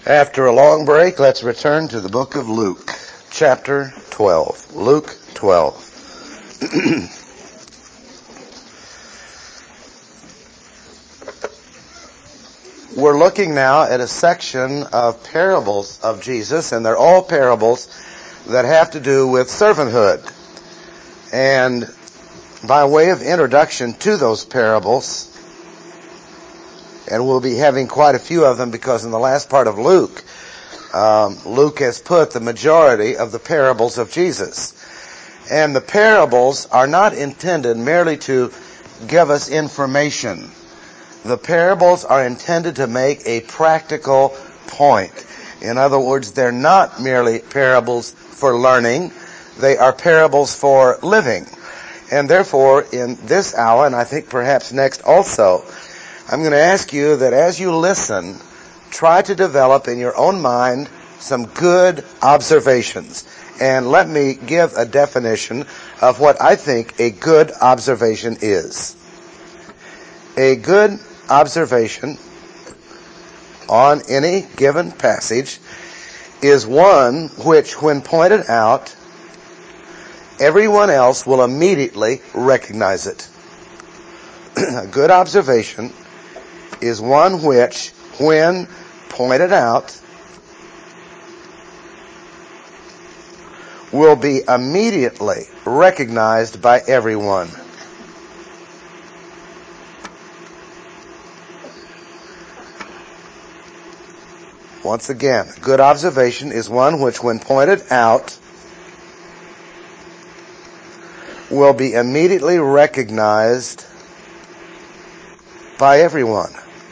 After a long break, let's return to the book of Luke, chapter 12. Luke 12. We're looking now at a section of parables of Jesus, and they're all parables that have to do with servanthood. And by way of introduction to those parables, and we'll be having quite a few of them because in the last part of Luke, Luke has put the majority of the parables of Jesus. And the parables are not intended merely to give us information. The parables are intended to make a practical point. In other words, they're not merely parables for learning. They are parables for living. And therefore, in this hour, and I think perhaps next also, I'm going to ask you that as you listen, try to develop in your own mind some good observations. And let me give a definition of what I think a good observation is. A good observation on any given passage is one which, when pointed out, everyone else will immediately recognize it. A good observation is one which, when pointed out, will be immediately recognized by everyone. Once again, a good observation is one which, when pointed out, will be immediately recognized by everyone.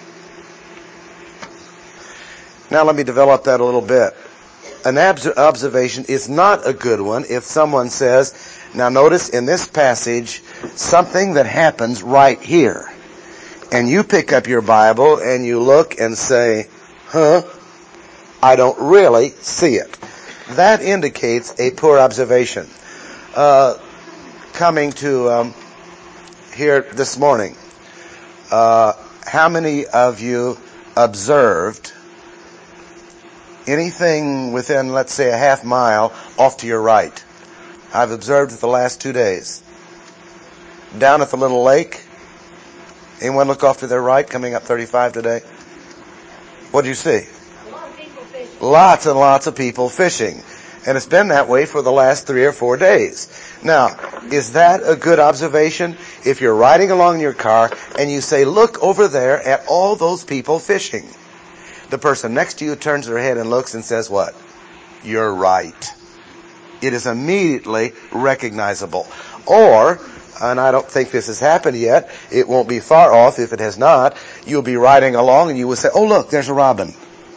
Now let me develop that a little bit. An observation is not a good one if someone says, now notice in this passage, something that happens right here. And you pick up your Bible and you look and say, I don't really see it. That indicates a poor observation. Coming to here this morning, how many of you observed anything within, let's say, a half mile off to your right? I've observed it the last 2 days. Down at the little lake, anyone look off to their right coming up 35 today? What do you see? A lot of people fishing. Lots and lots of people fishing. And it's been that way for the last 3 or 4 days. Now, is that a good observation? If you're riding along in your car and you say, look over there at all those people fishing. The person next to you turns their head and looks and says what? You're right. It is immediately recognizable. Or, and I don't think this has happened yet, it won't be far off if it has not, you'll be riding along and you will say, oh look, there's a robin.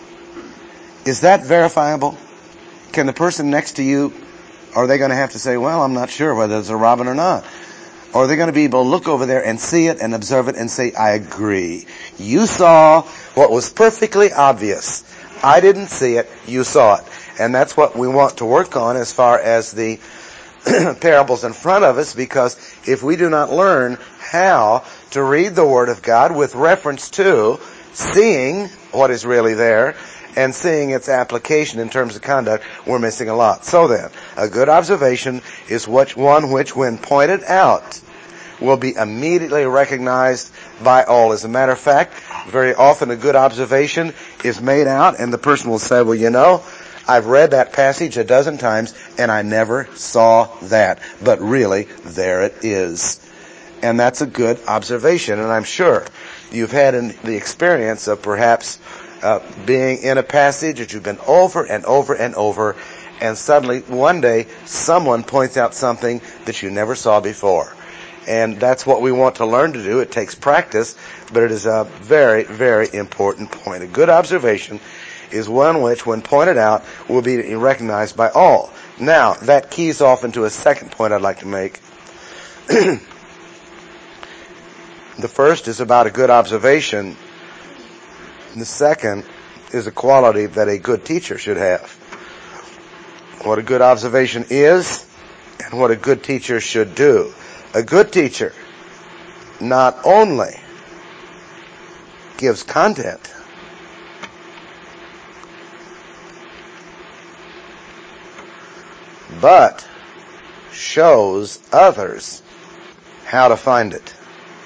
Is that verifiable? Can the person next to you, are they going to have to say, well, I'm not sure whether it's a robin or not? Or are they going to be able to look over there and see it and observe it and say, I agree. You saw what was perfectly obvious. I didn't see it, you saw it. And that's what we want to work on as far as the parables in front of us, because if we do not learn how to read the Word of God with reference to seeing what is really there and seeing its application in terms of conduct, we're missing a lot. So then, a good observation is one which, when pointed out, will be immediately recognized by all. As a matter of fact, very often a good observation is made out and the person will say, well, you know, I've read that passage a dozen times and I never saw that. But really, there it is. And that's a good observation. And I'm sure you've had the experience of perhaps being in a passage that you've been over and over and over, and suddenly one day someone points out something that you never saw before. And that's what we want to learn to do. It takes practice, but it is a very, very important point. A good observation is one which, when pointed out, will be recognized by all. Now, that keys off into a second point I'd like to make. The first is about a good observation. The second is a quality that a good teacher should have. What a good observation is and what a good teacher should do. A good teacher not only gives content, but shows others how to find it.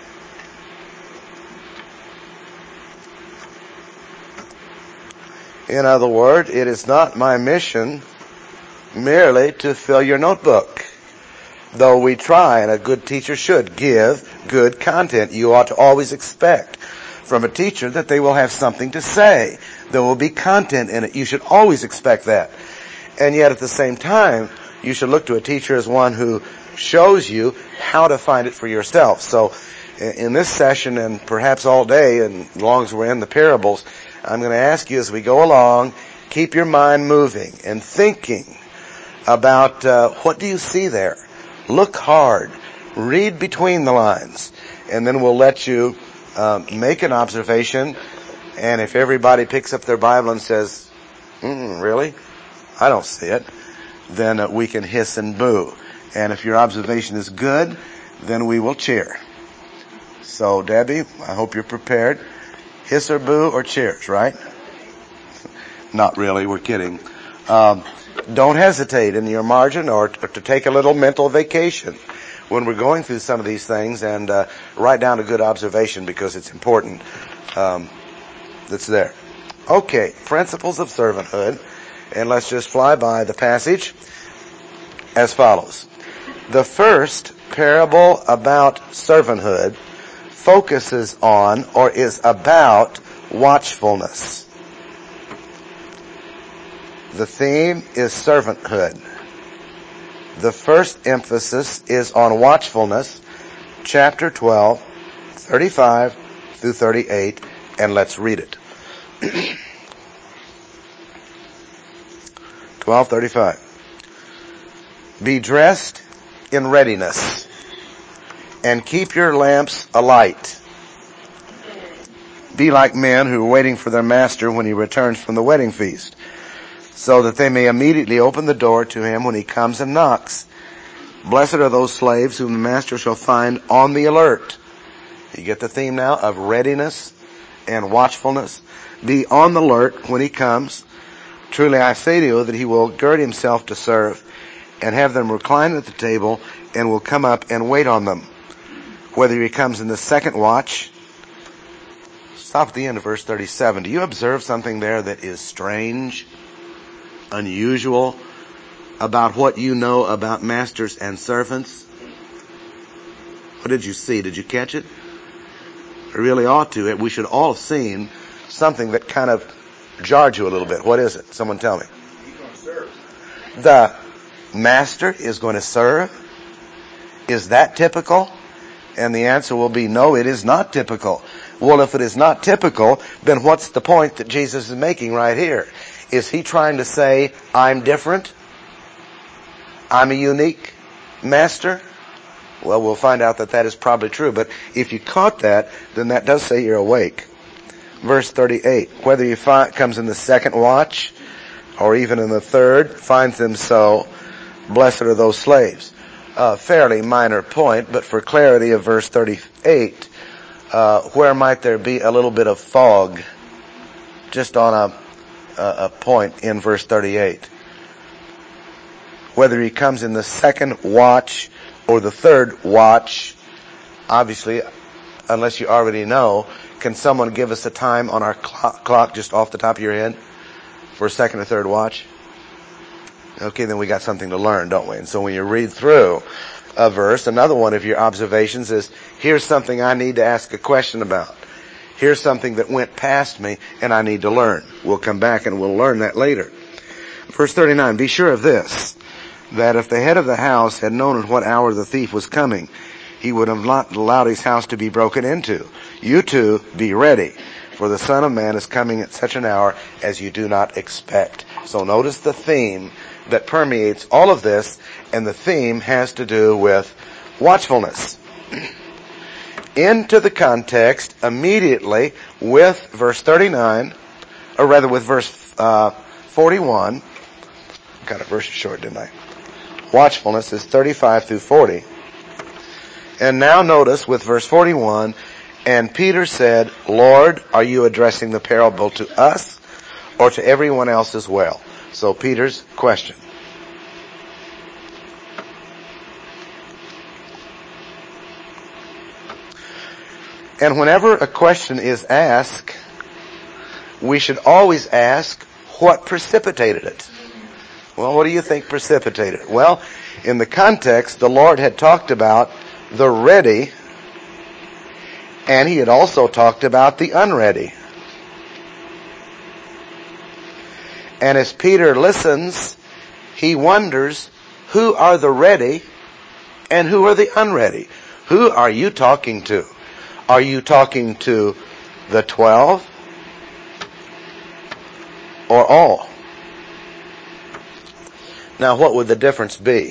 In other words, it is not my mission merely to fill your notebook. Though we try, and a good teacher should give good content. You ought to always expect from a teacher that they will have something to say. There will be content in it. You should always expect that. And yet at the same time, you should look to a teacher as one who shows you how to find it for yourself. So in this session, and perhaps all day, and as long as we're in the parables, I'm going to ask you as we go along, keep your mind moving and thinking about what do you see there. Look hard. Read between the lines. And then we'll let you make an observation. And if everybody picks up their Bible and says, really? I don't see it. Then we can hiss and boo. And if your observation is good, then we will cheer. So, Debbie, I hope you're prepared. Hiss or boo or cheers, right? Not really. We're kidding. Don't hesitate in your margin or to take a little mental vacation when we're going through some of these things, and write down a good observation because it's important that's there. Okay, principles of servanthood, and let's just fly by the passage as follows. The first parable about servanthood focuses on or is about watchfulness. The theme is servanthood. The first emphasis is on watchfulness, chapter 12, 35 through 38, and let's read it. 12:35. Be dressed in readiness, and keep your lamps alight. Be like men who are waiting for their master when he returns from the wedding feast, so that they may immediately open the door to him when he comes and knocks. Blessed are those slaves whom the master shall find on the alert. You get the theme now of readiness and watchfulness. Be on the alert when he comes. Truly I say to you that he will gird himself to serve, and have them recline at the table, and will come up and wait on them. Whether he comes in the second watch. Stop at the end of verse 37. Do you observe something there that is strange, unusual, about what you know about masters and servants? What did you see? Did you catch it? I really ought to. We should all have seen something that kind of jarred you a little bit. What is it? Someone tell me. He's going to serve. The master is going to serve? Is that typical? And the answer will be no, it is not typical. Well, if it is not typical, then what's the point that Jesus is making right here? Is he trying to say, I'm different? I'm a unique master? Well, we'll find out that is probably true. But if you caught that, then that does say you're awake. Verse 38, whether he comes in the second watch or even in the third, finds them so, blessed are those slaves. Fairly minor point, but for clarity of verse 38, where might there be a little bit of fog just on a point in verse 38? Whether he comes in the second watch or the third watch, obviously, unless you already know, can someone give us a time on our clock just off the top of your head for a second or third watch? Okay, then we got something to learn, don't we? And so when you read through a verse, another one of your observations is, here's something I need to ask a question about. Here's something that went past me and I need to learn. We'll come back and we'll learn that later. Verse 39, be sure of this, that if the head of the house had known at what hour the thief was coming, he would have not allowed his house to be broken into. You too, be ready, for the Son of Man is coming at such an hour as you do not expect. So notice the theme that permeates all of this, and the theme has to do with watchfulness. Into the context immediately with verse 39, or rather with verse 41. Got a verse short, didn't I? Watchfulness is 35 through 40. And now notice with verse 41, and Peter said, Lord, are you addressing the parable to us or to everyone else as well? So Peter's question. And whenever a question is asked, we should always ask, what precipitated it? Well, what do you think precipitated it? Well, in the context, the Lord had talked about the ready, and He had also talked about the unready. And as Peter listens, he wonders, who are the ready and who are the unready? Who are you talking to? Are you talking to the 12 or all? Now, what would the difference be?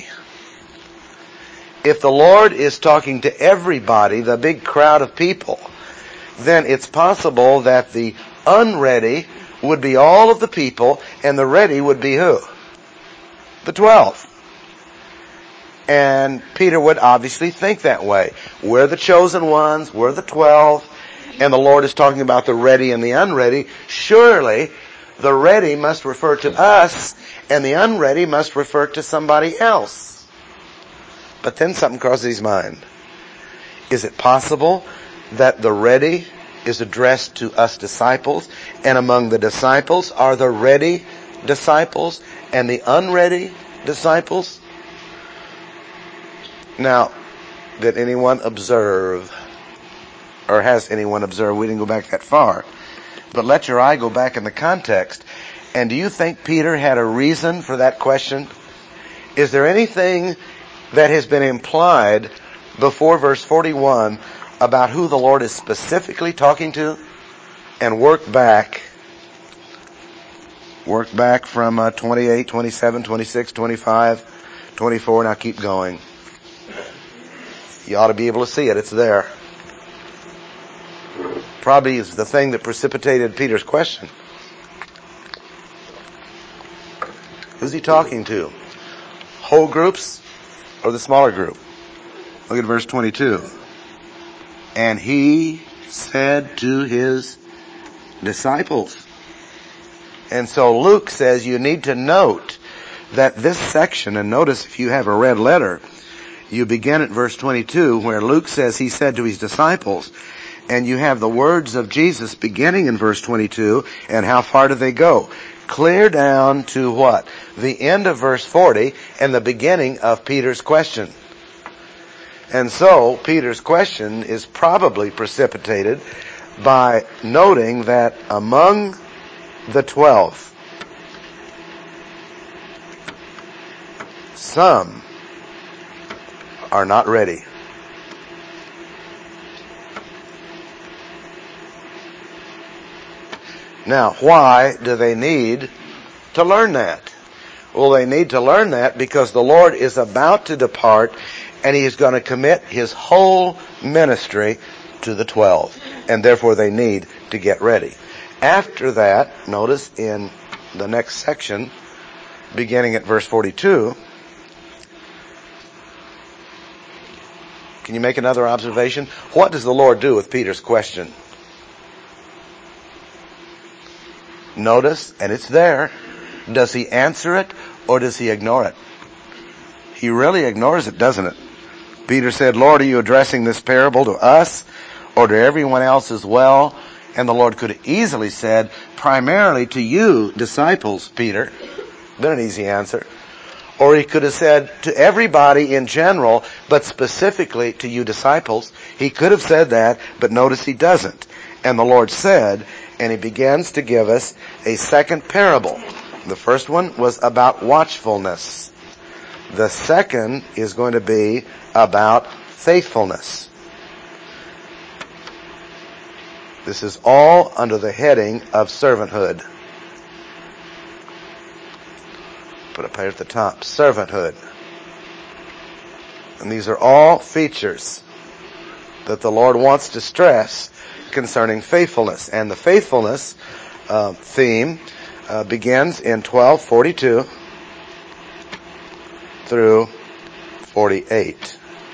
If the Lord is talking to everybody, the big crowd of people, then it's possible that the unready would be all of the people, and the ready would be who? The 12. And Peter would obviously think that way. We're the chosen ones, we're the 12, and the Lord is talking about the ready and the unready. Surely, the ready must refer to us, and the unready must refer to somebody else. But then something crosses his mind. Is it possible that the ready is addressed to us disciples, and among the disciples are the ready disciples and the unready disciples? Now, did anyone observe, or has anyone observed? We didn't go back that far. But let your eye go back in the context. And do you think Peter had a reason for that question? Is there anything that has been implied before verse 41 about who the Lord is specifically talking to? And work back from 28, 27, 26, 25, 24. Now keep going. You ought to be able to see it. It's there. Probably is the thing that precipitated Peter's question. Who's he talking to? Whole groups or the smaller group? Look at verse 22. And he said to his disciples. And so Luke says you need to note that this section, and notice if you have a red letter, you begin at verse 22 where Luke says he said to his disciples, and you have the words of Jesus beginning in verse 22, and how far do they go? Clear down to what? The end of verse 40 and the beginning of Peter's question. And so Peter's question is probably precipitated by noting that among the 12, some are not ready. Now, why do they need to learn that? Well, they need to learn that because the Lord is about to depart and He is going to commit His whole ministry to the 12. And therefore they need to get ready. After that, notice in the next section, beginning at verse 42, can you make another observation? What does the Lord do with Peter's question? Notice, and it's there, does He answer it or does He ignore it? He really ignores it, doesn't it? Peter said, Lord, are you addressing this parable to us or to everyone else as well? And the Lord could have easily said, primarily to you, disciples, Peter. Been an easy answer. Or He could have said to everybody in general, but specifically to you disciples. He could have said that, but notice He doesn't. And the Lord said, and He begins to give us a second parable. The first one was about watchfulness. The second is going to be about faithfulness. This is all under the heading of servanthood. Put up here at the top, servanthood. And these are all features that the Lord wants to stress concerning faithfulness. And the faithfulness theme begins in 12:42 through 48.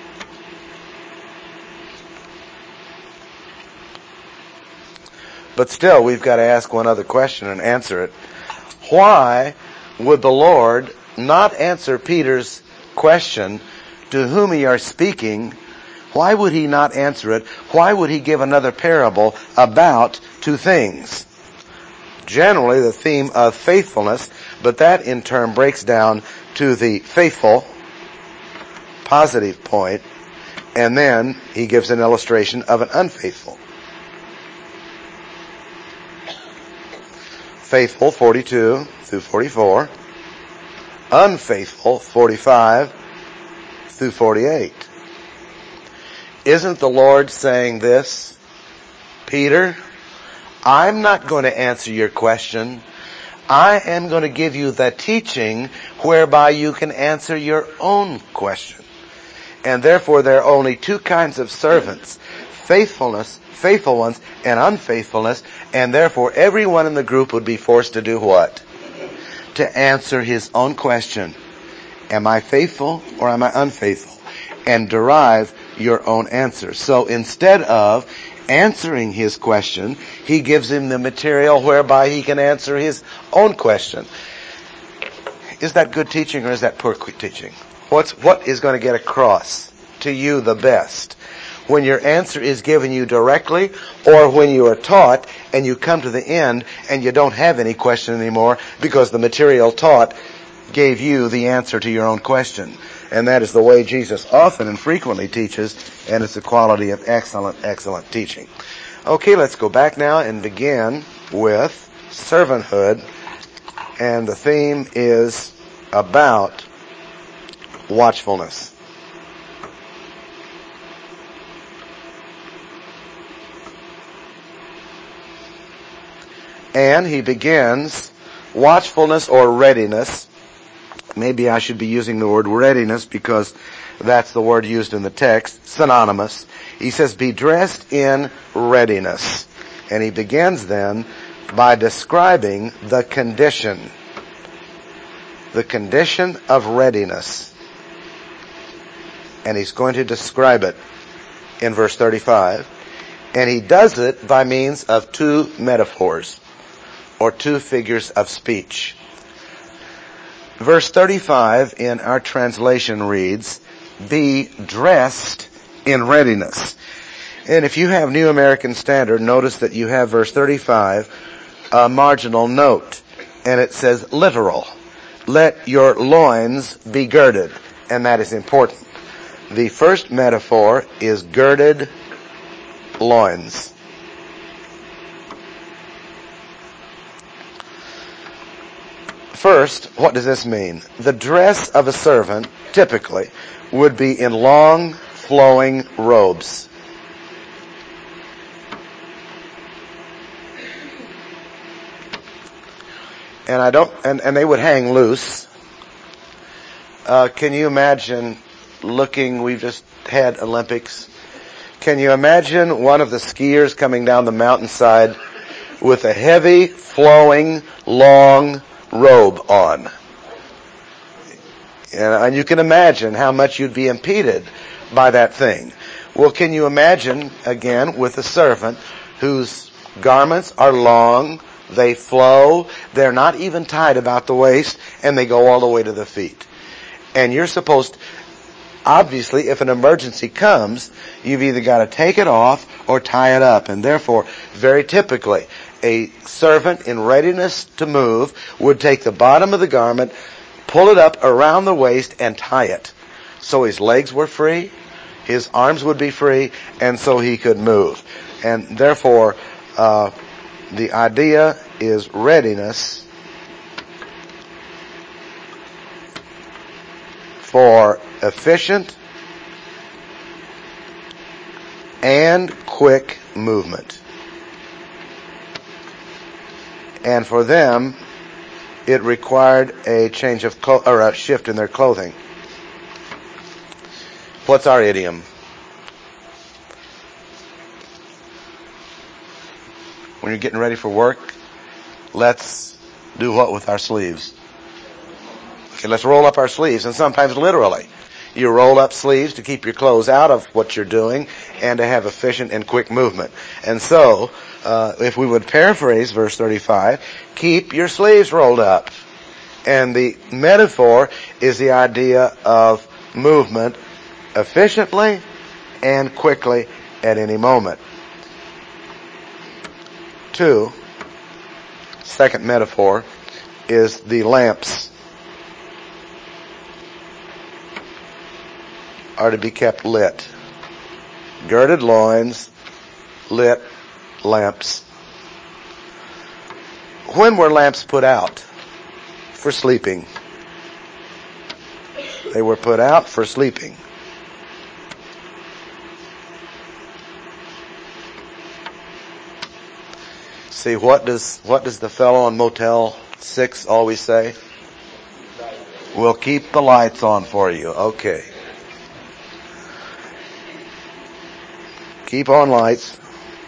But still, we've got to ask one other question and answer it. Why would the Lord not answer Peter's question, to whom ye are speaking, Why would he not answer it? Why would he give another parable about two things? Generally the theme of faithfulness, but that in turn breaks down to the faithful, positive point, and then he gives an illustration of an unfaithful. Faithful, 42 through 44. Unfaithful, 45 through 48. Isn't the Lord saying this? Peter, I'm not going to answer your question. I am going to give you the teaching whereby you can answer your own question. And therefore there are only two kinds of servants. Faithful ones, and unfaithfulness. And therefore everyone in the group would be forced to do what? To answer his own question. Am I faithful or am I unfaithful? And derive your own answer. So instead of answering his question, he gives him the material whereby he can answer his own question. Is that good teaching or is that poor teaching? What is going to get across to you the best? When your answer is given you directly, or when you are taught and you come to the end and you don't have any question anymore because the material taught gave you the answer to your own question. And that is the way Jesus often and frequently teaches, and it's the quality of excellent teaching. Okay, let's go back now and begin with servanthood, and the theme is about watchfulness. And he begins watchfulness or readiness. Maybe I should be using the word readiness because that's the word used in the text, synonymous. He says, be dressed in readiness. And he begins then by describing the condition of readiness. And he's going to describe it in verse 35. And he does it by means of two metaphors, or two figures of speech. Verse 35 in our translation reads, be dressed in readiness. And if you have New American Standard, notice that you have verse 35, a marginal note. And it says literal. Let your loins be girded. And that is important. The first metaphor is girded loins. First, what does this mean? The dress of a servant, typically, would be in long, flowing robes. And they would hang loose. Can you imagine we've just had Olympics. Can you imagine one of the skiers coming down the mountainside with a heavy, flowing, long robe on? And you can imagine how much you'd be impeded by that thing. Well, can you imagine, again, with a servant whose garments are long, they flow, they're not even tied about the waist, and they go all the way to the feet. And you're supposed, obviously, if an emergency comes, you've either got to take it off or tie it up. And therefore, very typically, a servant in readiness to move would take the bottom of the garment, pull it up around the waist, and tie it. So his legs were free, his arms would be free, and so he could move. And therefore, the idea is readiness for efficient and quick movement. And for them, it required a change of or a shift in their clothing. What's our idiom? When you're getting ready for work, let's do what with our sleeves? Okay, let's roll up our sleeves, and sometimes literally. You roll up sleeves to keep your clothes out of what you're doing and to have efficient and quick movement. And so, if we would paraphrase verse 35, keep your sleeves rolled up. And the metaphor is the idea of movement efficiently and quickly at any moment. 2, second metaphor, is the lamps are to be kept lit. Girded loins, lit lamps. When were lamps put out? For sleeping. They were put out for sleeping. See, what does the fellow on Motel 6 always say? We'll keep the lights on for you. Okay. Keep on lights.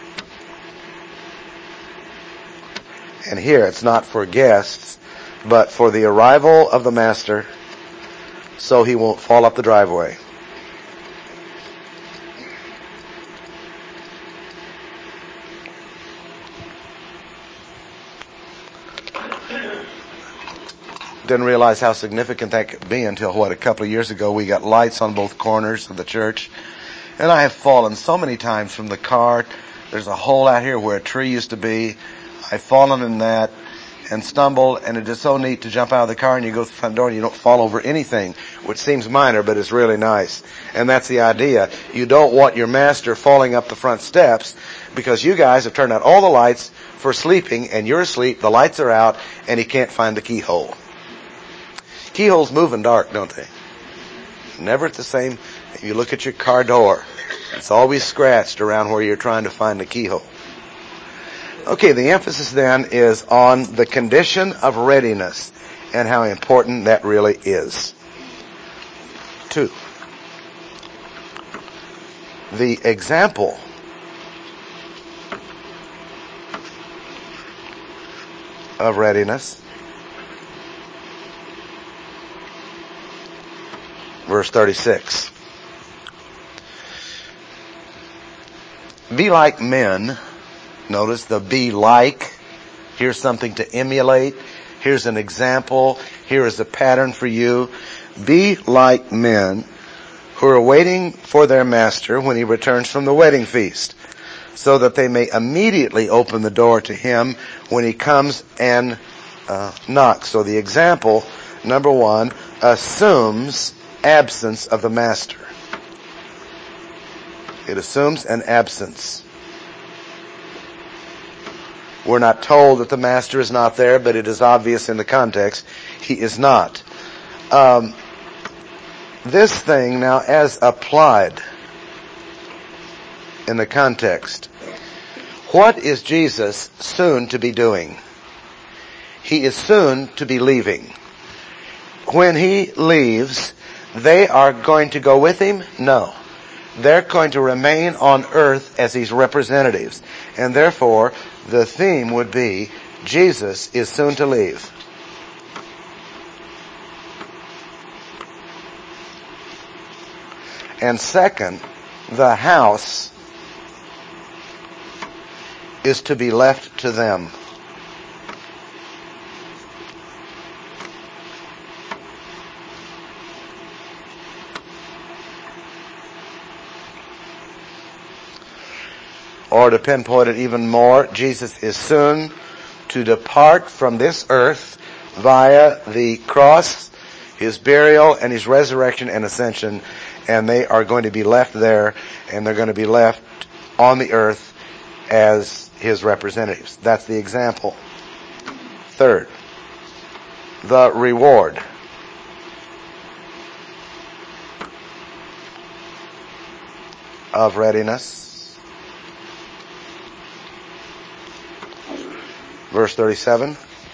And here it's not for guests, but for the arrival of the master, so he won't fall up the driveway. Didn't realize how significant that could be until, a couple of years ago we got lights on both corners of the church. And I have fallen so many times from the car. There's a hole out here where a tree used to be. I've fallen in that and stumbled, and it is so neat to jump out of the car and you go to the front door and you don't fall over anything, which seems minor, but it's really nice. And that's the idea. You don't want your master falling up the front steps because you guys have turned out all the lights for sleeping and you're asleep, the lights are out, and he can't find the keyhole. Keyholes move in dark, don't they? Never the same. If you look at your car door, it's always scratched around where you're trying to find the keyhole. Okay, the emphasis then is on the condition of readiness and how important that really is. 2, the example of readiness. Verse 36. Be like men. Notice the be like. Here's something to emulate. Here's an example. Here is a pattern for you. Be like men who are waiting for their master when he returns from the wedding feast, so that they may immediately open the door to him when he comes and knocks. So the example, number 1, assumes absence of the master. It assumes an absence. We're not told that the master is not there, but it is obvious in the context he is not. This thing now, as applied in the context, what is Jesus soon to be doing? He is soon to be leaving. When he leaves, they are going to go with him? No. They're going to remain on earth as his representatives. And therefore, the theme would be, Jesus is soon to leave. And second, the house is to be left to them. Or to pinpoint it even more, Jesus is soon to depart from this earth via the cross, his burial, and his resurrection and ascension, and they are going to be left there, and they're going to be left on the earth as his representatives. That's the example. Third, the reward. Of readiness. Verse 37.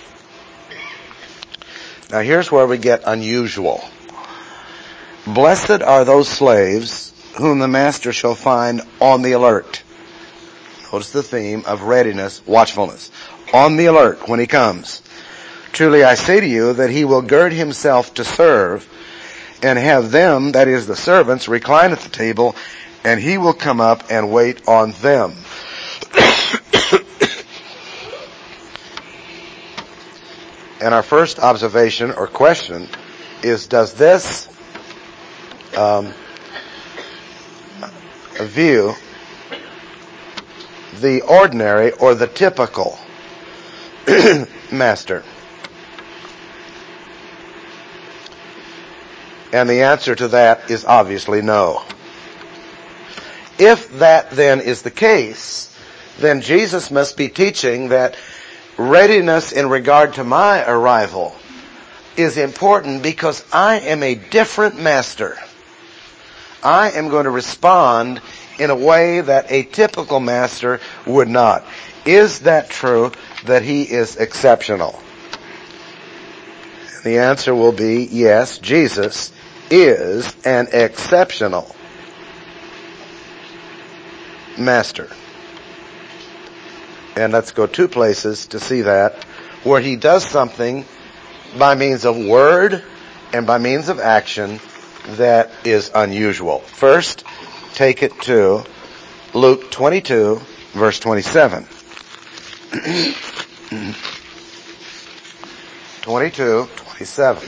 Now here's where we get unusual. Blessed are those slaves whom the master shall find on the alert. Notice the theme of readiness, watchfulness. On the alert when he comes. Truly I say to you that he will gird himself to serve and have them, that is the servants, recline at the table, and he will come up and wait on them. And our first observation or question is, does this view the ordinary or the typical master? And the answer to that is obviously no. If that then is the case, then Jesus must be teaching that readiness in regard to my arrival is important because I am a different master. I am going to respond in a way that a typical master would not. Is that true, that he is exceptional? The answer will be yes, Jesus is an exceptional master. And let's go two places to see that, where he does something by means of word and by means of action that is unusual. First, take it to Luke 22, verse 27. 22:27.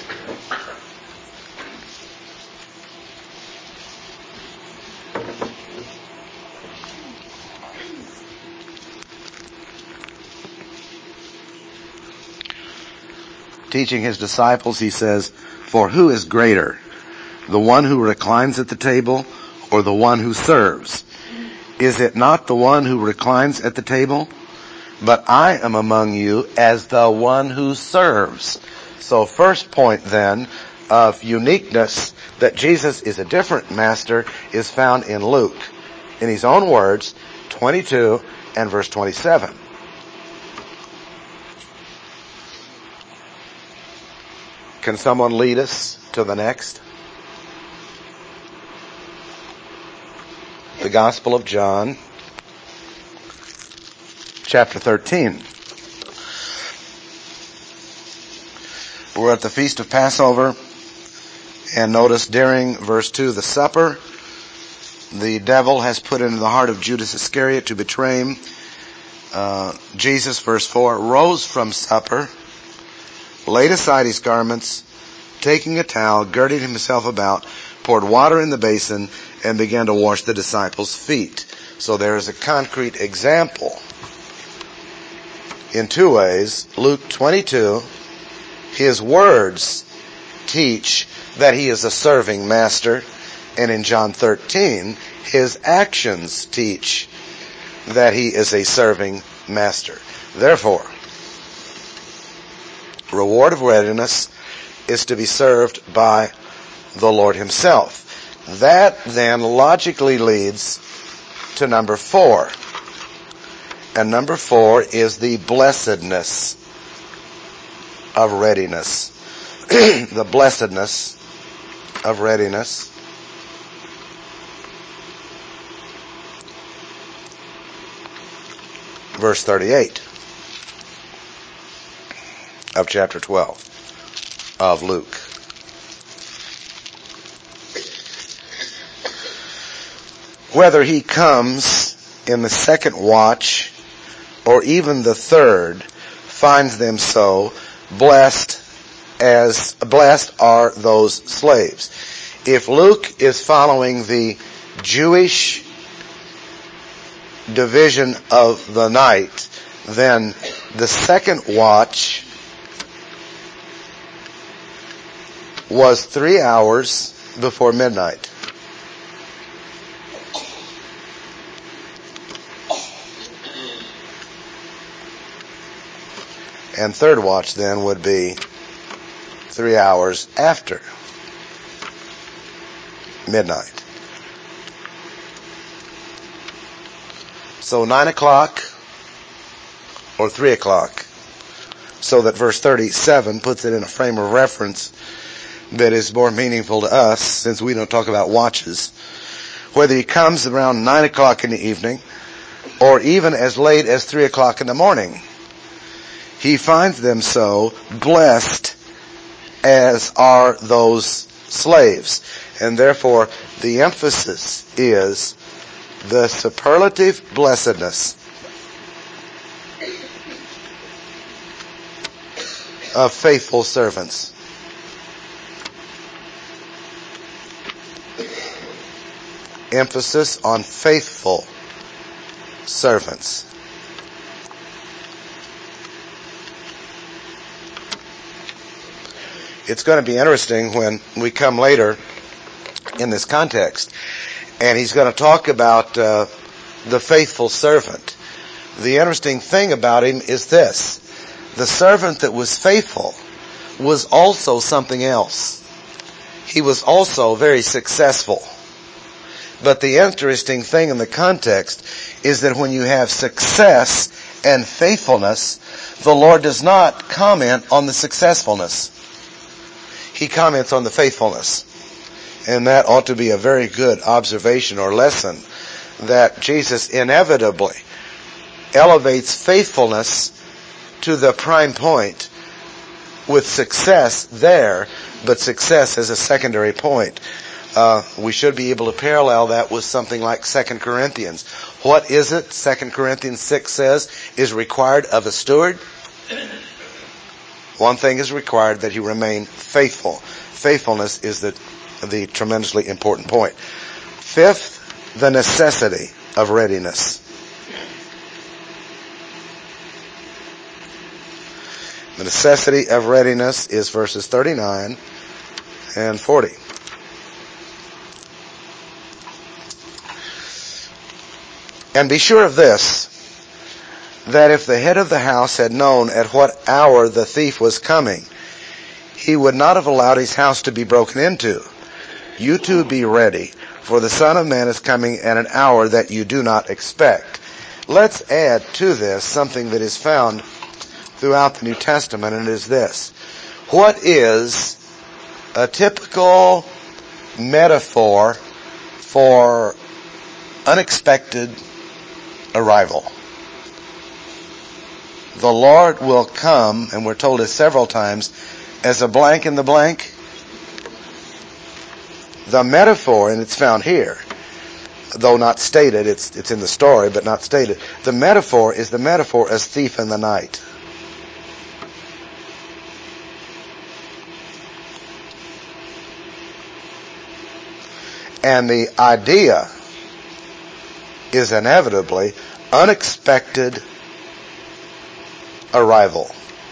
Teaching his disciples, he says, "For who is greater, the one who reclines at the table or the one who serves? Is it not the one who reclines at the table? But I am among you as the one who serves." So first point then of uniqueness, that Jesus is a different master, is found in Luke, in his own words, 22 and verse 27. Can someone lead us to the next? The Gospel of John, chapter 13. We're at the Feast of Passover, and notice during verse 2, the supper, the devil has put into the heart of Judas Iscariot to betray him. Jesus, verse 4, rose from supper, laid aside his garments, taking a towel, girded himself about, poured water in the basin, and began to wash the disciples' feet. So there is a concrete example in two ways. Luke 22, his words teach that he is a serving master, and in John 13, his actions teach that he is a serving master. Therefore, reward of readiness is to be served by the Lord himself. That then logically leads to number 4. And number 4 is the blessedness of readiness. The blessedness of readiness. Verse 38 of chapter 12 of Luke. Whether he comes in the second watch or even the third, finds them so, blessed are those slaves. If Luke is following the Jewish division of the night, then the second watch was 3 hours before midnight. And third watch then would be 3 hours after midnight. So 9 o'clock or 3 o'clock. So that verse 37 puts it in a frame of reference that is more meaningful to us, since we don't talk about watches. Whether he comes around 9 o'clock in the evening or even as late as 3 o'clock in the morning, he finds them so, blessed as are those slaves. And therefore, the emphasis is the superlative blessedness of faithful servants. emphasis on faithful servants. It's going to be interesting when we come later in this context, and he's going to talk about the faithful servant. The interesting thing about him is this: the servant that was faithful was also something else. He was also very successful. But the interesting thing in the context is that when you have success and faithfulness, the Lord does not comment on the successfulness. He comments on the faithfulness. And that ought to be a very good observation or lesson, that Jesus inevitably elevates faithfulness to the prime point, with success there, but success as a secondary point. We should be able to parallel that with something like 2 Corinthians. What is it 2 Corinthians 6 says is required of a steward? One thing is required, that he remain faithful. Faithfulness is the tremendously important point. Fifth, the necessity of readiness. The necessity of readiness is verses 39 and 40. And be sure of this, that if the head of the house had known at what hour the thief was coming, he would not have allowed his house to be broken into. You too be ready, for the Son of Man is coming at an hour that you do not expect. Let's add to this something that is found throughout the New Testament, and it is this: what is a typical metaphor for unexpected arrival? The Lord will come, and we're told it several times, as a blank in the blank. The metaphor, and it's found here, though not stated, it's in the story, but not stated. The metaphor is the metaphor as thief in the night. And the idea is inevitably unexpected arrival.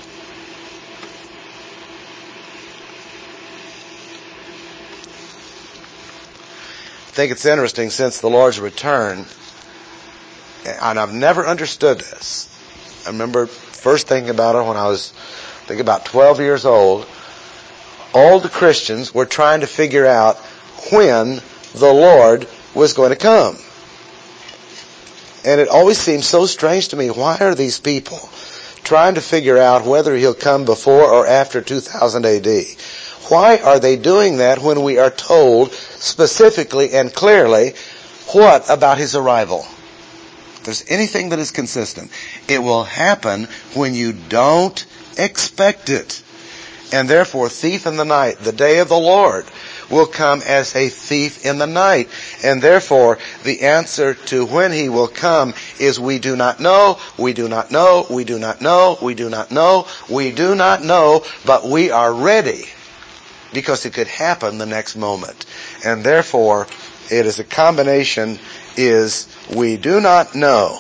I think it's interesting, since the Lord's return, and I've never understood this. I remember first thinking about it when I was, I think, about 12 years old. All the Christians were trying to figure out when the Lord was going to come. And it always seems so strange to me. Why are these people trying to figure out whether he'll come before or after 2000 AD? Why are they doing that when we are told specifically and clearly what about his arrival? If there's anything that is consistent, it will happen when you don't expect it. And therefore, thief in the night, the day of the Lord, will come as a thief in the night. And therefore, the answer to when he will come is we do not know, we do not know, we do not know, we do not know, we do not know, but we are ready, because it could happen the next moment. And therefore, it is a combination, is we do not know.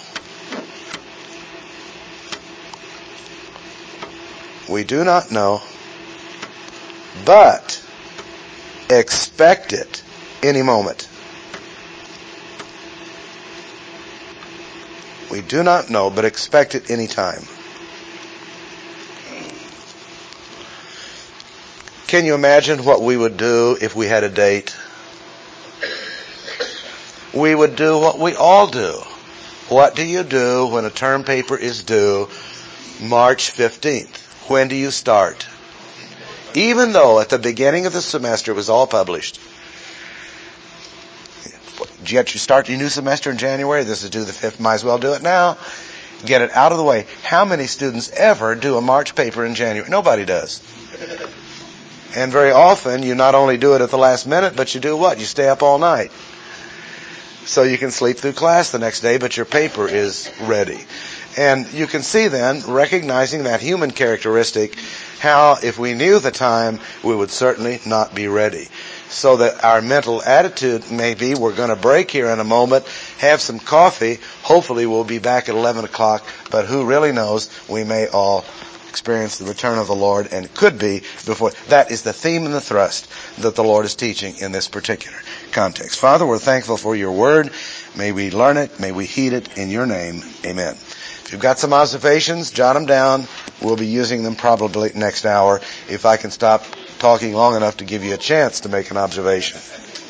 We do not know, but expect it any moment. We do not know, but expect it any time. Can you imagine what we would do if we had a date? We would do what we all do. What do you do when a term paper is due March 15th? When do you start? Even though at the beginning of the semester it was all published. Yet you start your new semester in January. This is due the 5th. Might as well do it now. Get it out of the way. How many students ever do a March paper in January? Nobody does. And very often you not only do it at the last minute, but you do what? You stay up all night. So you can sleep through class the next day, but your paper is ready. And you can see then, recognizing that human characteristic, how if we knew the time, we would certainly not be ready. So that our mental attitude may be, we're going to break here in a moment, have some coffee, hopefully we'll be back at 11 o'clock, but who really knows, we may all experience the return of the Lord, and it could be before. That is the theme and the thrust that the Lord is teaching in this particular context. Father, we're thankful for your word. May we learn it, may we heed it in your name. Amen. If you've got some observations, jot them down. We'll be using them probably next hour if I can stop talking long enough to give you a chance to make an observation.